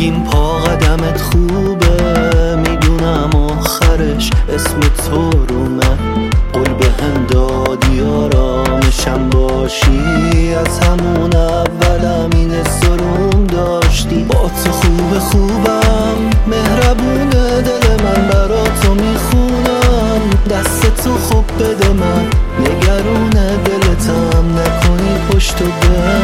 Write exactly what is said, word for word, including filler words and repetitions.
میگیم پا قدمت خوبه، میدونم آخرش اسم تو رو نه. قول به هم دادی آرامشم باشی، از همون اولم این سروم داشتی. با تو خوب خوبم مهربونه دل من، برا تو میخونم دست تو خوب بده من. نگرونه دلتم نکنی پشت و به